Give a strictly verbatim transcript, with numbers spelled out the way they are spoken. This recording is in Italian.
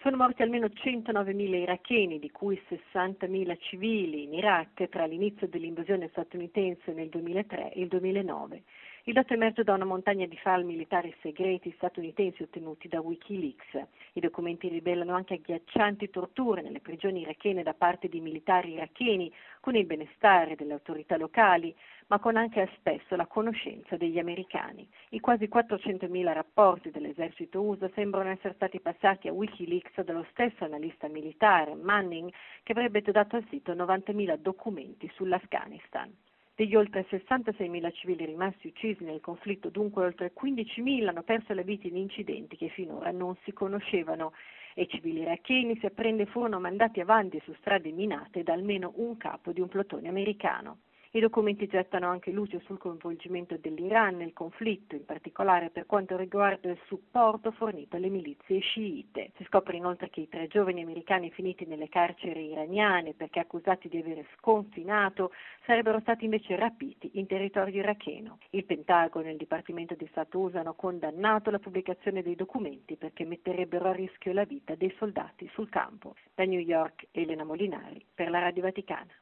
Sono morti almeno centonovemila iracheni, di cui sessantamila civili in Iraq tra l'inizio dell'invasione statunitense nel duemilatré e il duemilanove. Il dato emerge da una montagna di file militari segreti statunitensi ottenuti da Wikileaks. I documenti rivelano anche agghiaccianti torture nelle prigioni irachene da parte di militari iracheni, con il benestare delle autorità locali, ma con anche spesso la conoscenza degli americani. I quasi quattrocentomila rapporti dell'esercito U S A sembrano essere stati passati a Wikileaks dallo stesso analista militare Manning, che avrebbe dato al sito novantamila documenti sull'Afghanistan. Degli oltre sessantaseimila civili rimasti uccisi nel conflitto, dunque oltre quindicimila hanno perso la vita in incidenti che finora non si conoscevano, e i civili iracheni, si apprende, furono mandati avanti su strade minate da almeno un capo di un plotone americano. I documenti gettano anche luce sul coinvolgimento dell'Iran nel conflitto, in particolare per quanto riguarda il supporto fornito alle milizie sciite. Si scopre inoltre che i tre giovani americani finiti nelle carceri iraniane perché accusati di aver sconfinato sarebbero stati invece rapiti in territorio iracheno. Il Pentagono e il Dipartimento di Stato U S A hanno condannato la pubblicazione dei documenti perché metterebbero a rischio la vita dei soldati sul campo. Da New York, Elena Molinari per la Radio Vaticana.